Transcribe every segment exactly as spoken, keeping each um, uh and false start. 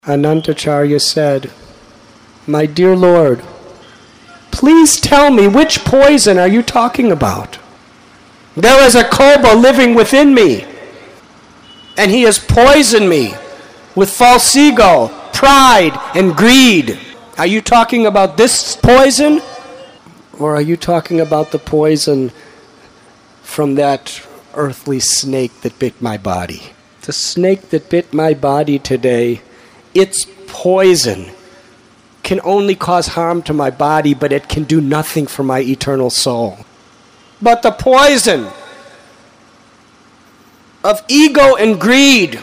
Anantacharya said, "My dear Lord, please tell me, which poison are you talking about? There is a cobra living within me, and he has poisoned me with false ego, pride, and greed. Are you talking about this poison? Or are you talking about the poison from that earthly snake that bit my body? The snake that bit my body today, its poison can only cause harm to my body, but it can do nothing for my eternal soul. But the poison of ego and greed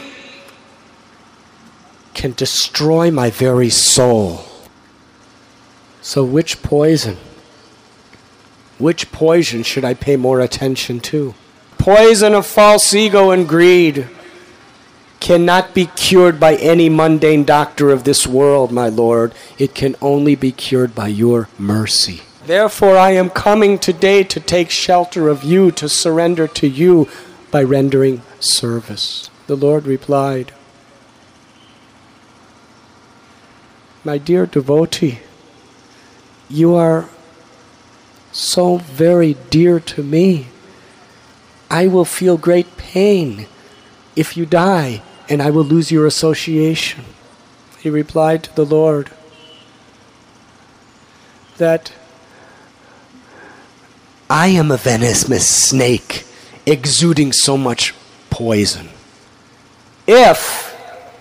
can destroy my very soul. So which poison? Which poison should I pay more attention to? Poison of false ego and greed cannot be cured by any mundane doctor of this world, my Lord. It can only be cured by your mercy. Therefore, I am coming today to take shelter of you, to surrender to you by rendering service." The Lord replied, "My dear devotee, you are so very dear to me. I will feel great pain if you die, and I will lose your association." He replied to the Lord that I am a venomous snake exuding so much poison. If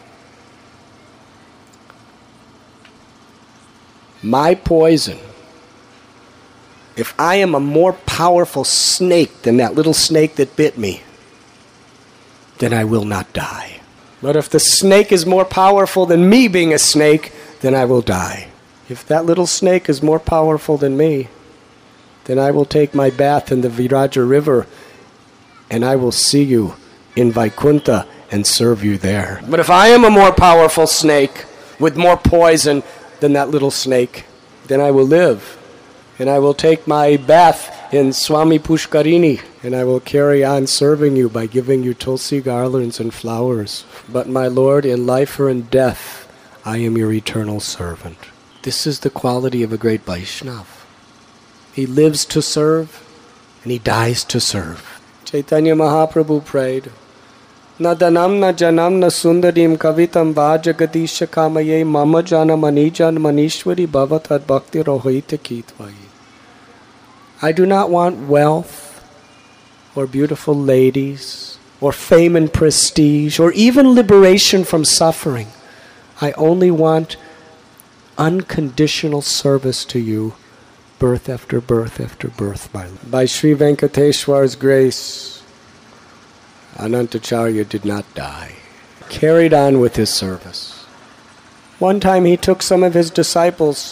my poison, if I am a more powerful snake than that little snake that bit me, then I will not die. But if the snake is more powerful than me being a snake, then I will die. If that little snake is more powerful than me, then I will take my bath in the Viraja river and I will see you in Vaikuntha and serve you there. But if I am a more powerful snake with more poison than that little snake, then I will live. And I will take my bath in Swami Pushkarini, and I will carry on serving you by giving you tulsi garlands and flowers. But my Lord, in life or in death, I am your eternal servant." This is the quality of a great Vaishnava. He lives to serve, and he dies to serve. Chaitanya Mahaprabhu prayed, "Na danam na janam na sundarim kavitam vajagadisha kamaye mama jana manijan manishwari bhavatad bhakti rohita kitvayi." I do not want wealth, or beautiful ladies, or fame and prestige, or even liberation from suffering. I only want unconditional service to you, birth after birth after birth. By, by Sri Venkateshwar's grace, Anantacharya did not die. Carried on with his service. One time he took some of his disciples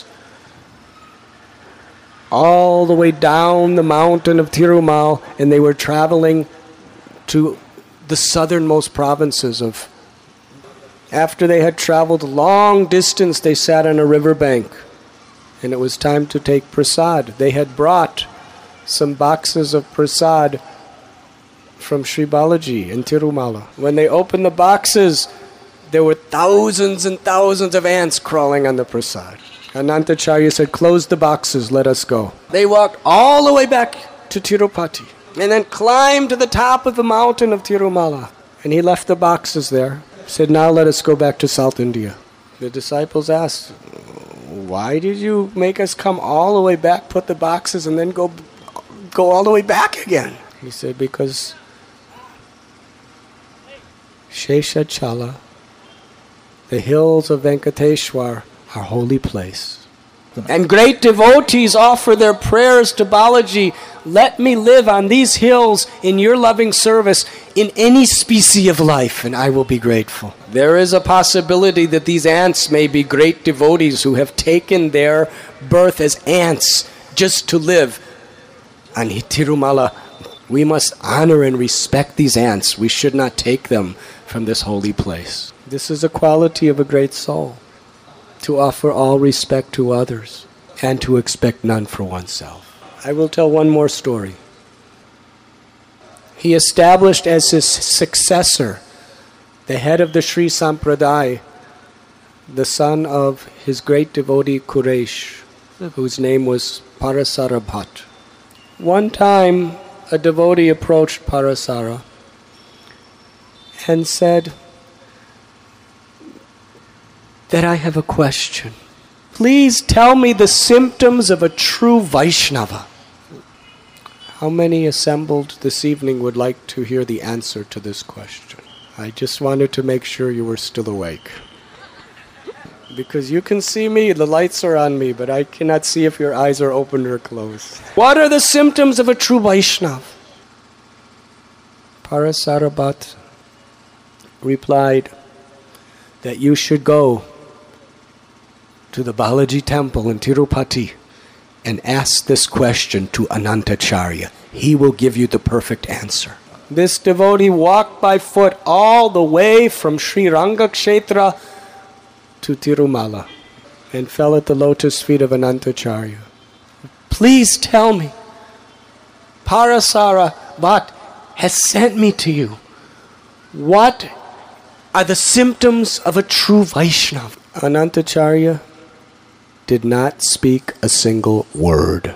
all the way down the mountain of Tirumal, and they were traveling to the southernmost provinces of. After they had traveled a long distance, they sat on a riverbank, and it was time to take prasad. They had brought some boxes of prasad from Sri Balaji in Tirumala. When they opened the boxes, there were thousands and thousands of ants crawling on the prasad. Anantacharya said, "Close the boxes, let us go." They walked all the way back to Tirupati and then climbed to the top of the mountain of Tirumala. And he left the boxes there. He said, "Now let us go back to South India." The disciples asked, "Why did you make us come all the way back, put the boxes, and then go, go all the way back again?" He said, "Because Sheshachala, the hills of Venkateshwar, our holy place. And great devotees offer their prayers to Balaji. Let me live on these hills in your loving service in any species of life, and I will be grateful." There is a possibility that these ants may be great devotees who have taken their birth as ants just to live on Tirumala. We must honor and respect these ants. We should not take them from this holy place. This is a quality of a great soul, to offer all respect to others and to expect none for oneself. I will tell one more story. He established as his successor, the head of the Sri Sampradaya, the son of his great devotee Kuresh, whose name was Parasara Bhatt. One time, a devotee approached Parasara and said that I have a question. Please tell me the symptoms of a true Vaishnava. How many assembled this evening would like to hear the answer to this question? I just wanted to make sure you were still awake. Because you can see me, the lights are on me, but I cannot see if your eyes are open or closed. What are the symptoms of a true Vaishnava? Parasara Bhatt replied that you should go to the Balaji temple in Tirupati and ask this question to Anantacharya. He will give you the perfect answer. This devotee walked by foot all the way from Sri Rangakshetra to Tirumala and fell at the lotus feet of Anantacharya. Please tell me, Parasara Bhatt has sent me to you. What are the symptoms of a true Vaishnava? Anantacharya did not speak a single word.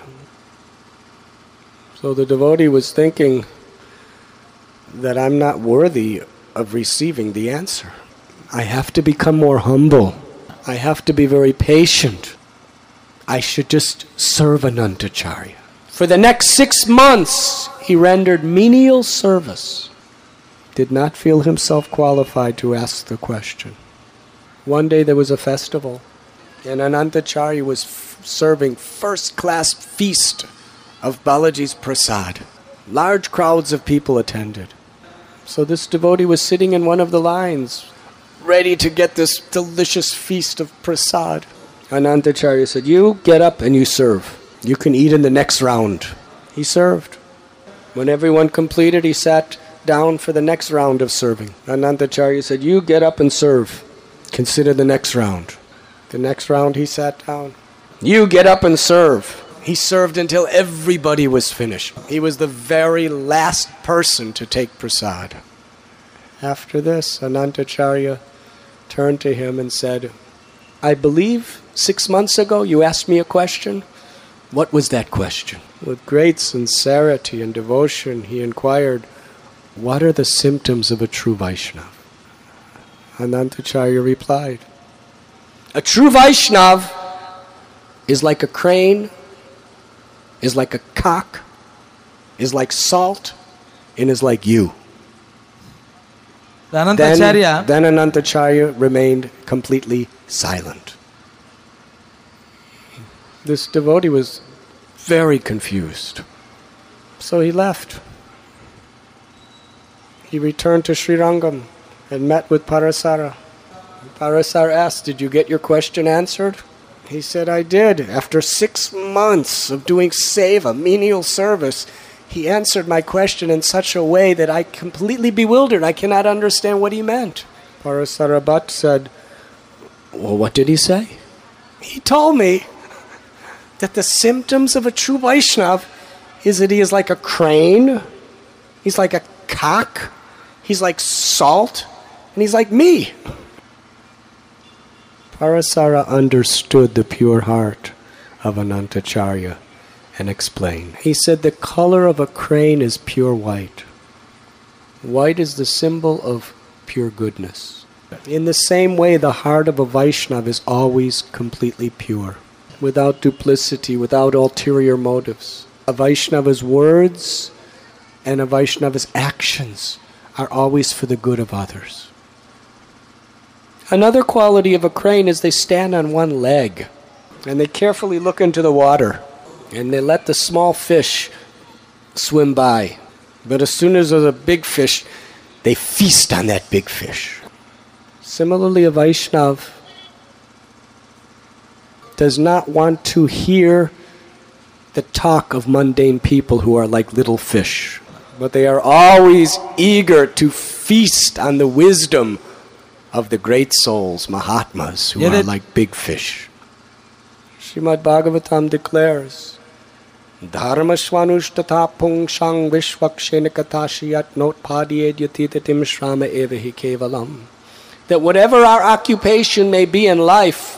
So the devotee was thinking that I'm not worthy of receiving the answer. I have to become more humble. I have to be very patient. I should just serve Anantacharya. For the next six months, he rendered menial service. Did not feel himself qualified to ask the question. One day there was a festival, and Anantacharya was f- serving first-class feast of Balaji's prasad. Large crowds of people attended. So this devotee was sitting in one of the lines, ready to get this delicious feast of prasad. Anantacharya said, you get up and you serve. You can eat in the next round. He served. When everyone completed, he sat down for the next round of serving. Anantacharya said, you get up and serve. Consider the next round. The next round he sat down. You get up and serve. He served until everybody was finished. He was the very last person to take prasad. After this, Anantacharya turned to him and said, I believe six months ago you asked me a question. What was that question? With great sincerity and devotion, he inquired, what are the symptoms of a true Vaishnava? Anantacharya replied, a true Vaishnava is like a crane, is like a cock, is like salt, and is like you. Then, then Anantacharya remained completely silent. This devotee was very confused. So he left. He returned to Srirangam and met with Parasara. Parasara asked, did you get your question answered? He said, I did. After six months of doing seva, menial service, he answered my question in such a way that I completely bewildered. I cannot understand what he meant. Parasara Bhatt said, well, what did he say? He told me that the symptoms of a true Vaishnava is that he is like a crane, he's like a cock, he's like salt, and he's like me. Parasara understood the pure heart of Anantacharya and explained. He said the color of a crane is pure white. White is the symbol of pure goodness. In the same way, the heart of a Vaishnava is always completely pure, without duplicity, without ulterior motives. A Vaishnava's words and a Vaishnava's actions are always for the good of others. Another quality of a crane is they stand on one leg and they carefully look into the water and they let the small fish swim by. But as soon as there's a big fish, they feast on that big fish. Similarly, a Vaishnava does not want to hear the talk of mundane people who are like little fish, but they are always eager to feast on the wisdom of the great souls, Mahatmas, who yeah, are like big fish. Srimad Bhagavatam declares, Dharma swanushtata pungshang vishvakshena katashiyat notpadiyed yatitatim shrama evahi kevalam. that whatever our occupation may be in life,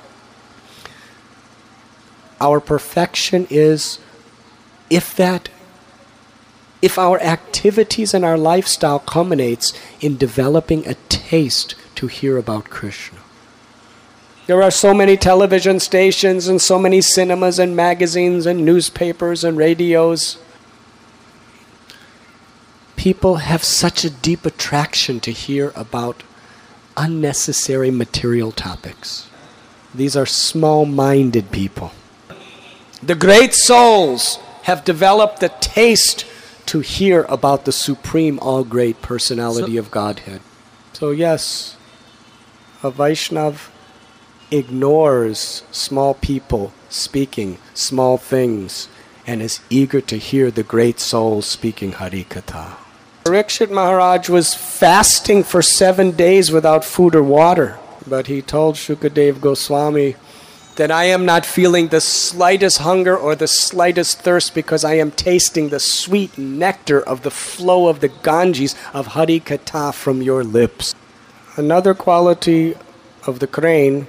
our perfection is if that, if our activities and our lifestyle culminates in developing a taste to hear about Krishna. There are so many television stations and so many cinemas and magazines and newspapers and radios. People have such a deep attraction to hear about unnecessary material topics. These are small-minded people. The great souls have developed the taste to hear about the supreme, all-great personality so, of Godhead. So yes, a Vaishnav ignores small people speaking small things and is eager to hear the great souls speaking Hari Katha. Parikshit Maharaj was fasting for seven days without food or water, but he told Shukadev Goswami that I am not feeling the slightest hunger or the slightest thirst because I am tasting the sweet nectar of the flow of the Ganges of Hari Katha from your lips. Another quality of the crane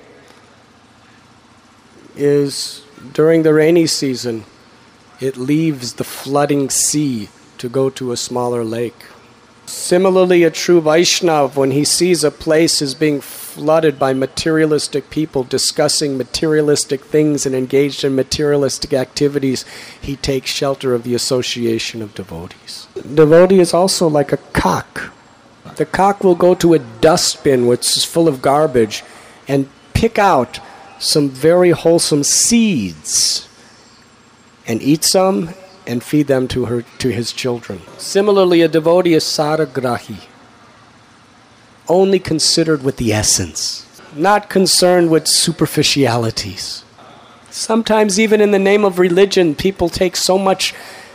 is during the rainy season, it leaves the flooding sea to go to a smaller lake. Similarly, a true Vaishnav, when he sees a place is being flooded by materialistic people discussing materialistic things and engaged in materialistic activities, he takes shelter of the association of devotees. Devotee is also like a cock. The cock will go to a dustbin which is full of garbage and pick out some very wholesome seeds and eat some and feed them to her to his children. Similarly, a devotee is saragrahi, only considered with the essence, not concerned with superficialities. Sometimes even in the name of religion, people take so much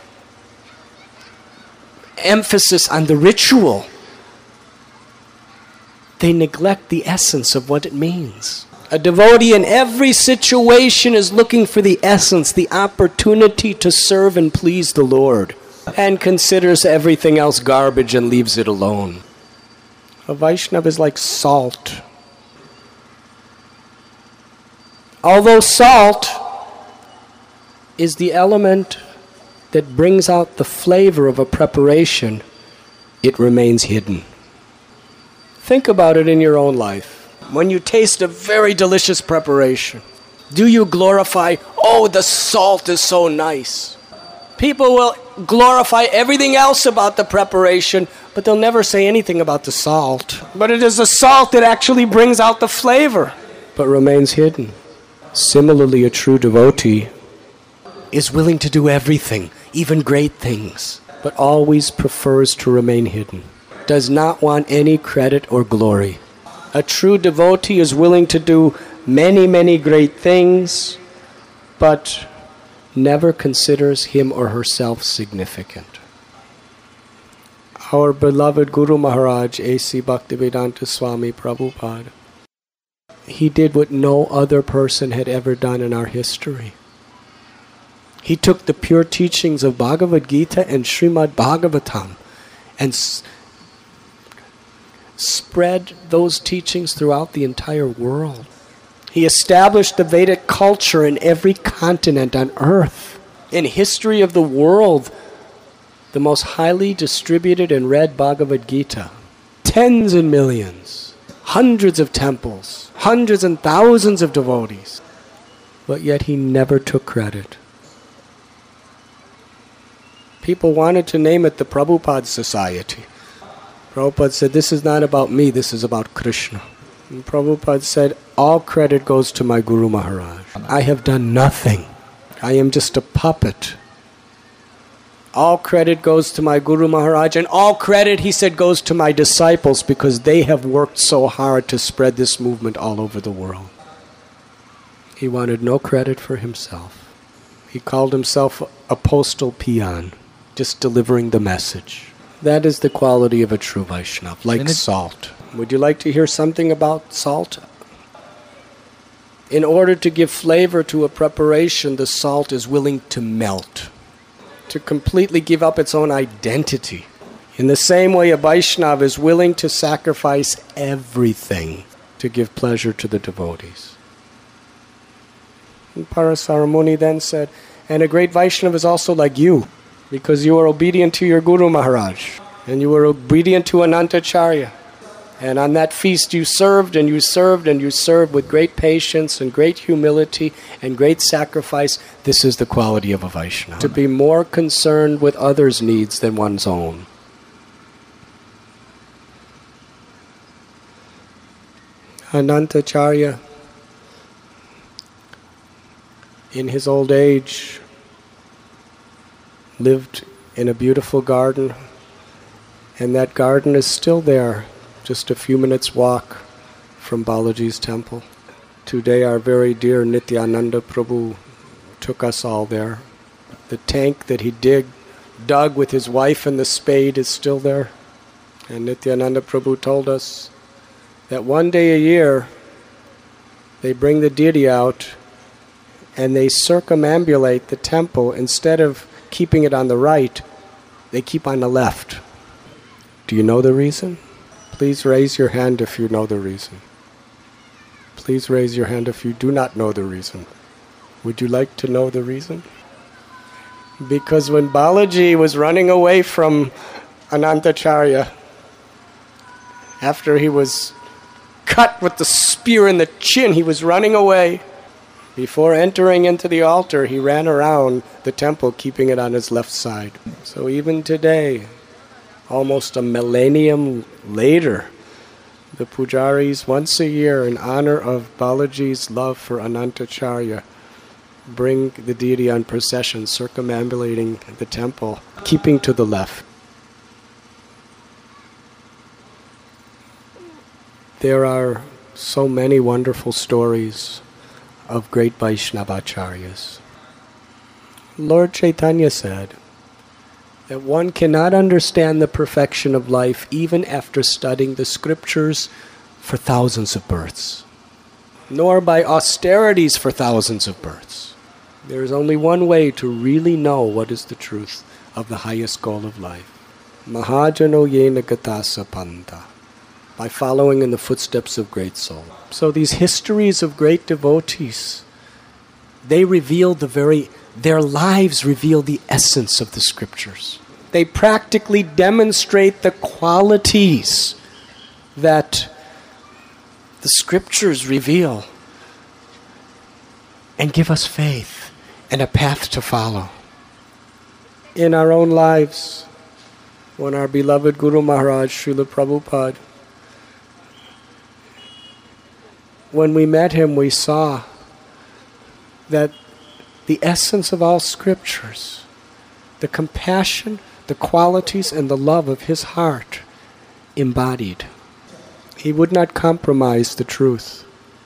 emphasis on the ritual, they neglect the essence of what it means. A devotee in every situation is looking for the essence, the opportunity to serve and please the Lord, and considers everything else garbage and leaves it alone. A Vaishnava is like salt. Although salt is the element that brings out the flavor of a preparation, it remains hidden. Think about it in your own life. When you taste a very delicious preparation, do you glorify, oh, the salt is so nice? People will glorify everything else about the preparation, but they'll never say anything about the salt. But it is the salt that actually brings out the flavor, but remains hidden. Similarly, a true devotee is willing to do everything, even great things, but always prefers to remain hidden, does not want any credit or glory. A true devotee is willing to do many, many great things, but never considers him or herself significant. Our beloved Guru Maharaj, A C Bhaktivedanta Swami Prabhupada, he did what no other person had ever done in our history. He took the pure teachings of Bhagavad Gita and Srimad Bhagavatam and s- spread those teachings throughout the entire world. He established the Vedic culture in every continent on earth. In history of the world, the most highly distributed and read Bhagavad Gita. Tens and millions, hundreds of temples, hundreds and thousands of devotees. But yet he never took credit. People wanted to name it the Prabhupada Society. Prabhupada said, this is not about me, this is about Krishna. And Prabhupada said, all credit goes to my Guru Maharaj. I have done nothing. I am just a puppet. All credit goes to my Guru Maharaj, and all credit, he said, goes to my disciples because they have worked so hard to spread this movement all over the world. He wanted no credit for himself. He called himself a postal peon, just delivering the message. That is the quality of a true Vaishnava, like salt. Would you like to hear something about salt? In order to give flavor to a preparation, the salt is willing to melt, to completely give up its own identity. In the same way, a Vaishnava is willing to sacrifice everything to give pleasure to the devotees. And Parasara Muni then said, and a great Vaishnava is also like you, because you are obedient to your Guru Maharaj, and you were obedient to Anantacharya. And on that feast you served, and you served, and you served with great patience and great humility and great sacrifice. This is the quality of a Vaishnava, to be more concerned with others' needs than one's own. Anantacharya, in his old age, lived in a beautiful garden, and that garden is still there, just a few minutes' walk from Balaji's temple. Today our very dear Nityananda Prabhu took us all there. The tank that he dig, dug with his wife and the spade is still there. And Nityananda Prabhu told us that one day a year they bring the deity out and they circumambulate the temple. Instead of keeping it on the right, they keep on the left. Do you know the reason? Please raise your hand if you know the reason. Please raise your hand if you do not know the reason. Would you like to know the reason? Because when Balaji was running away from Anantacharya, after he was cut with the spear in the chin, he was running away. Before entering into the altar, he ran around the temple, keeping it on his left side. So even today, almost a millennium later, the pujaris once a year, in honor of Balaji's love for Anantacharya, bring the deity on procession, circumambulating the temple, keeping to the left. There are so many wonderful stories of great Vaishnavacharyas. Lord Chaitanya said that one cannot understand the perfection of life even after studying the scriptures for thousands of births, nor by austerities for thousands of births. There is only one way to really know what is the truth of the highest goal of life. Mahajano yena gatasa panta, by following in the footsteps of great souls. So these histories of great devotees, they reveal the very, their lives reveal the essence of the scriptures. They practically demonstrate the qualities that the scriptures reveal and give us faith and a path to follow. In our own lives, when our beloved Guru Maharaj, Srila Prabhupada, when we met him, we saw that the essence of all scriptures, the compassion, the qualities, and the love of his heart embodied. He would not compromise the truth.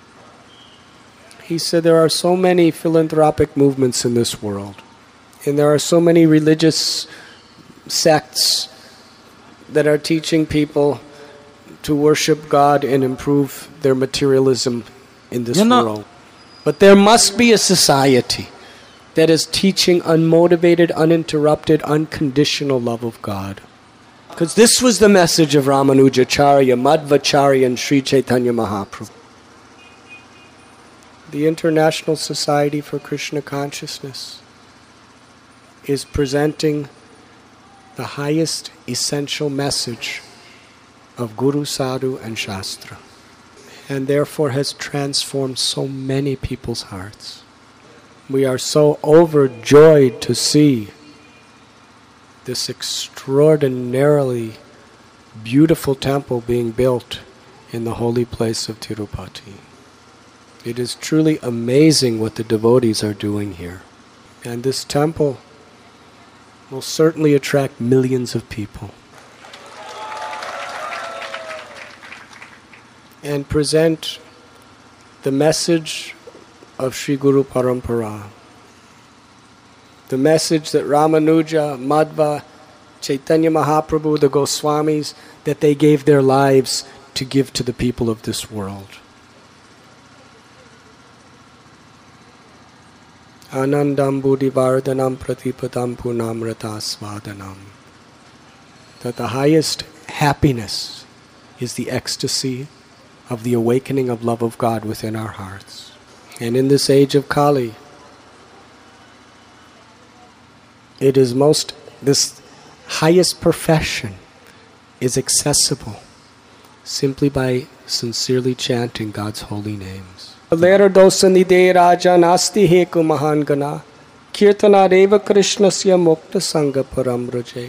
He said there are so many philanthropic movements in this world, and there are so many religious sects that are teaching people to worship God and improve their materialism in this You know- world. But there must be a society that is teaching unmotivated, uninterrupted, unconditional love of God. Because this was the message of Ramanujacharya, Madhvacharya, and Sri Chaitanya Mahaprabhu. The International Society for Krishna Consciousness is presenting the highest essential message of Guru, Sadhu, and Shastra, and therefore has transformed so many people's hearts. We are so overjoyed to see this extraordinarily beautiful temple being built in the holy place of Tirupati. It is truly amazing what the devotees are doing here. And this temple will certainly attract millions of people. And present the message of Sri Guru Parampara. The message that Ramanuja, Madhva, Chaitanya Mahaprabhu, the Goswamis, that they gave their lives to give to the people of this world. Anandam Buddhivardhanam Pratipadam Punamrata Svadanam. that the highest happiness is the ecstasy of the awakening of love of God within our hearts. And in this age of Kali, it is most, this highest perfection is accessible simply by sincerely chanting God's holy names. Lera dosanide raja nasti heku mahan gana kirtana reva krishnasya mukta sangha paramrajet.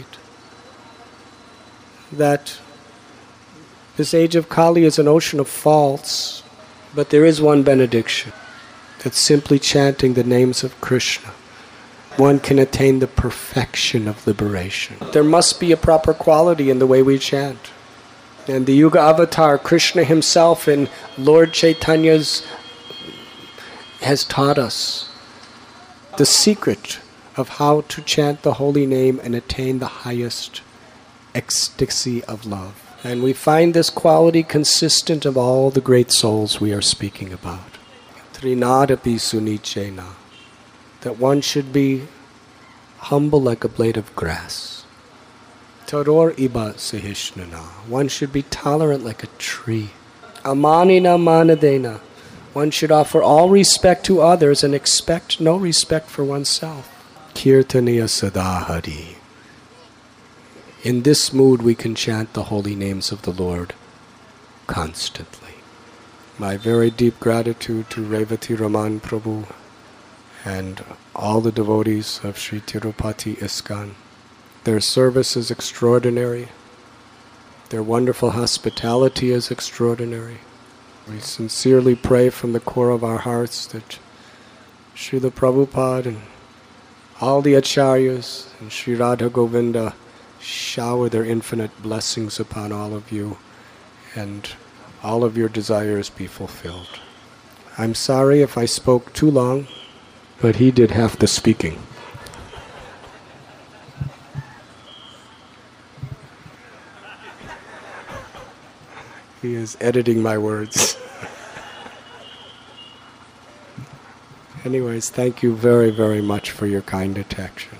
That this age of Kali is an ocean of faults, but there is one benediction, that simply chanting the names of Krishna, one can attain the perfection of liberation. There must be a proper quality in the way we chant. And the Yuga Avatar, Krishna himself in Lord Chaitanya's, has taught us the secret of how to chant the holy name and attain the highest ecstasy of love. And we find this quality consistent of all the great souls we are speaking about. Trinadapi sunichena, that one should be humble like a blade of grass. Taror iba sahishnana, one should be tolerant like a tree. Amanina manadena, one should offer all respect to others and expect no respect for oneself. Kirtaniya sadahari. In this mood we can chant the holy names of the Lord constantly. My very deep gratitude to Revati Raman Prabhu and all the devotees of Sri Tirupati ISKCON. Their service is extraordinary. Their wonderful hospitality is extraordinary. We sincerely pray from the core of our hearts that Srila Prabhupada and all the Acharyas and Sri Radha Govinda shower their infinite blessings upon all of you and all of your desires be fulfilled. I'm sorry if I spoke too long, but he did half the speaking. He is editing my words. Anyways, thank you very, very much for your kind attention.